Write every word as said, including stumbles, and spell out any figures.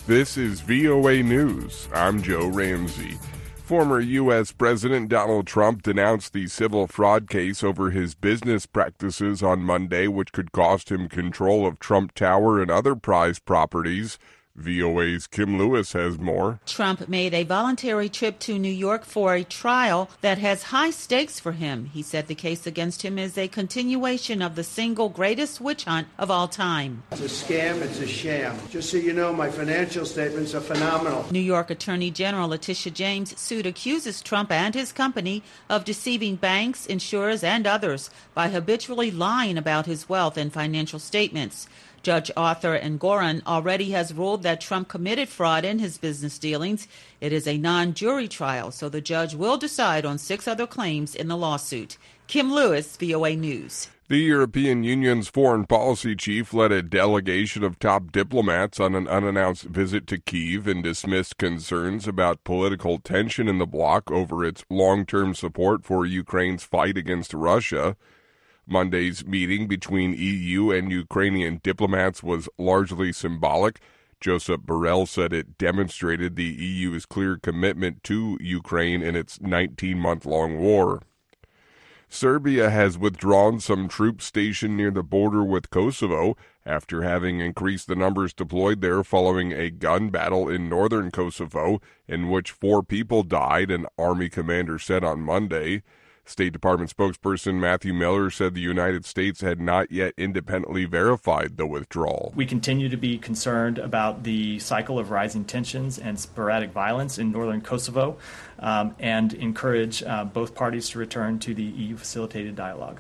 This is V O A News. I'm Joe Ramsey. Former U S President Donald Trump denounced the civil fraud case over his business practices on Monday, which could cost him control of Trump Tower and other prized properties. V O A's Kim Lewis has more. Trump made a voluntary trip to New York for a trial that has high stakes for him. He said the case against him is a continuation of the single greatest witch hunt of all time. It's a scam, it's a sham. Just so you know, my financial statements are phenomenal. New York Attorney General Letitia James' suit accuses Trump and his company of deceiving banks, insurers, and others by habitually lying about his wealth and financial statements. Judge Arthur Engoron already has ruled that Trump committed fraud in his business dealings. It is a non-jury trial, so the judge will decide on six other claims in the lawsuit. Kim Lewis, V O A News. The European Union's foreign policy chief led a delegation of top diplomats on an unannounced visit to Kyiv and dismissed concerns about political tension in the bloc over its long-term support for Ukraine's fight against Russia. Monday's meeting between E U and Ukrainian diplomats was largely symbolic. Josep Borrell said it demonstrated the E U's clear commitment to Ukraine in its nineteen-month-long war. Serbia has withdrawn some troops stationed near the border with Kosovo after having increased the numbers deployed there following a gun battle in northern Kosovo in which four people died, an army commander said on Monday. State Department spokesperson Matthew Miller said the United States had not yet independently verified the withdrawal. We continue to be concerned about the cycle of rising tensions and sporadic violence in northern Kosovo um, and encourage uh, both parties to return to the E U-facilitated dialogue.